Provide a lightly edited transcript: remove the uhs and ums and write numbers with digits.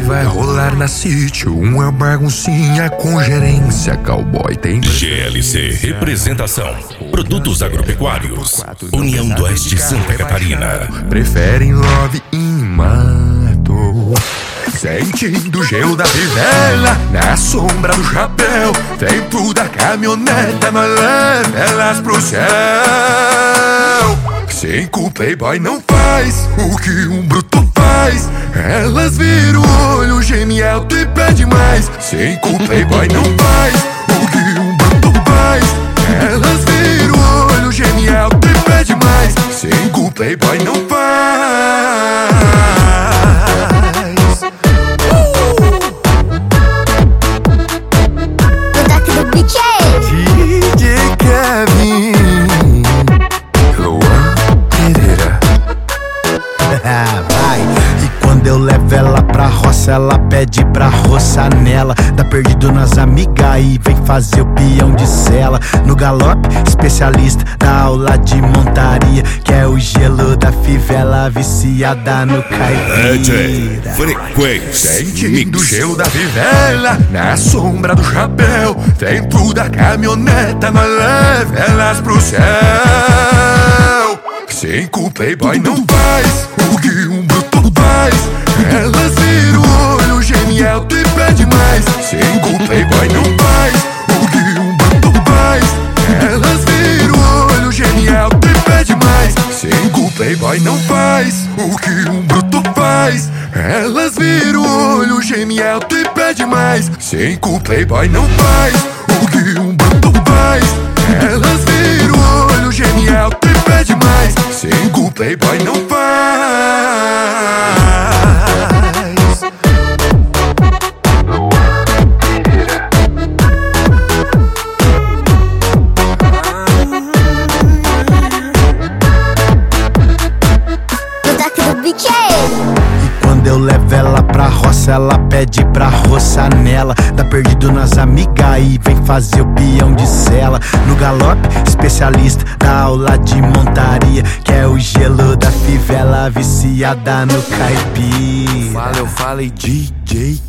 vai rolar na City uma baguncinha com gerência. Cowboy tem GLC Representação, Produtos Agropecuários, União do Oeste Santa Catarina. Preferem love em mato, sentindo o gelo da fivela na sombra do chapéu. Dentro da caminhoneta nós leva elas pro céu. Cinco playboy não faz o que um bruto faz. Elas viram o olho, geme alto e pede mais. Cinco playboy não faz o que um bruto faz. Elas viram o olho, geme alto e pede mais. Cinco playboy não faz. DJ Kevin, Luan Pereira. Vai. E quando eu levo ela pra roça, ela pede pra roçar nela. Tá perdido nas amigas e vem fazer o peão de sela. No galope, especialista da aula de montaria, que é o gelo da fivela, viciada no caipira. Frequência Sentindo o gelo da fivela na sombra do chapéu. Dentro da caminhoneta nós leva elas pro céu. Cinco playboy não faz o que um bruto faz. Elas viram o olho, geme alto e pede mais. Cinco playboy não faz o que um bruto faz. Elas viram o olho, geme alto e pede mais. Cinco playboy não faz o que um bruto faz. Elas viram o olho, geme alto e pede mais. Cinco playboy não faz o que um bruto faz. Elas viram o olho, geme alto e pede mais. Cinco playboy não faz. E quando eu levo ela pra roça, ela pede pra roçar nela. Tá perdido nas amigas e vem fazer o peão de sela. No galope, especialista da aula de montaria, que é o gelo da fivela, viciada no caipira. Eu falei DJ